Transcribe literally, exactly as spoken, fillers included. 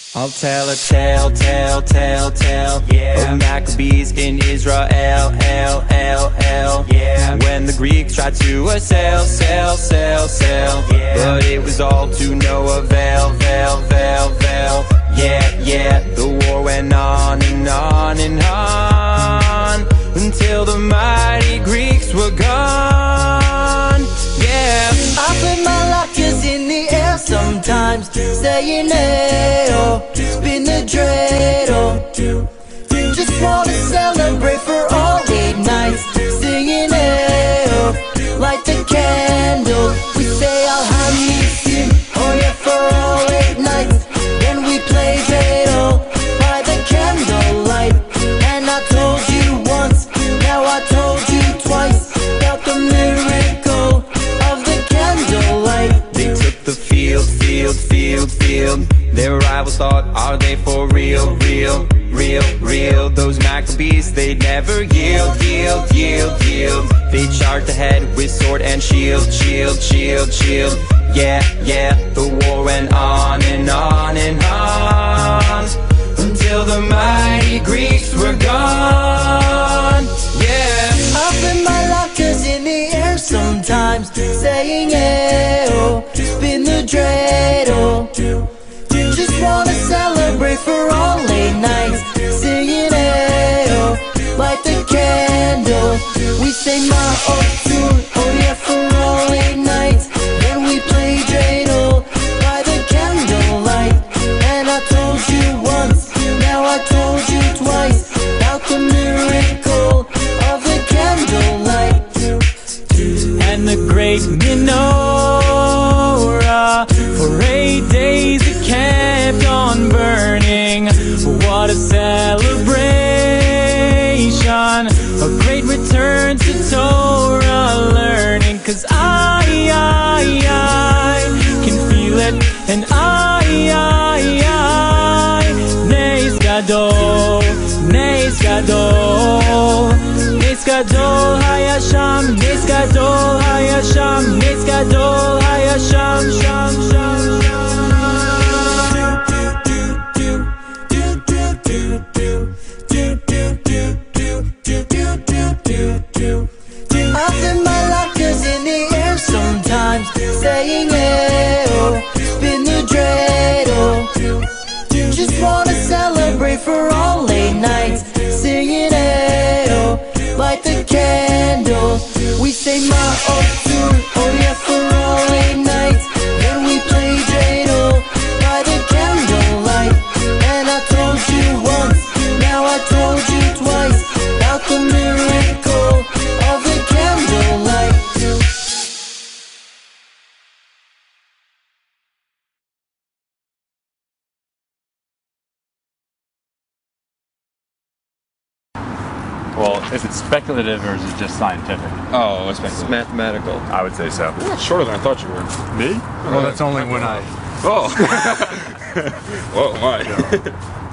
I'll tell a tale, tale, tale, tale, yeah, of Maccabees in Israel, L, L, L, yeah, when the Greeks tried to assail, sail, sail, sail, yeah, but it was all to no avail, veil, veil, veil, yeah, yeah, the war went on and on and on, until the mighty Greeks were gone, yeah. I put my lockers in the air sometimes, saying hey, oh, spin the dreidel. Just wanna celebrate for all eight nights, singing hey, oh, light the candle. We say Alhamdulillah, oh yeah, for all eight nights. Then we play dreidel by the candlelight. And I told you once, now I told you twice, about the miracle of the candlelight. They took the field, field, field, field. Their rivals thought, are they for real, real, real, real? Those Maccabees, they never yield, yield, yield, yield. They charged ahead with sword and shield, shield, shield, shield. Yeah, yeah, the war went on and on and on, until the mighty Greeks were gone, yeah. I put my lockers in the air sometimes, saying hey, oh, spin the dreidel. Just wanna celebrate for all eight nights, singing hey, oh, light the candle. We say ma'otur, oh yeah, for all eight nights. Then we play dreidel by the candlelight. And I told you once, now I told you twice, about the miracle of the candlelight. And the great menorah, for eight days it kept on burning. What a celebration, a great return to Torah learning. Cause I, I, I can feel it, and I, I, I Nes Gadol, Nes Gadol, Nes Gadol Hayasham, Nes Gadol Hayasham, Nes Gadol Hayasham, sham, sham, sham. I put my lockers in the air sometimes, saying hey, oh, spin the dreidel. Just wanna celebrate for all eight nights, singing hey, oh, light the candle. We say ma'otur, oh yeah, for all eight nights. Then we play dreidel by the candlelight. And I told you once, now I told you twice, about the miracle of the candlelight. Well, is it speculative or is it just scientific? Oh, it's mathematical. I would say so. You're shorter than I thought you were. Me? Well, that's only when I... Oh! Whoa, my.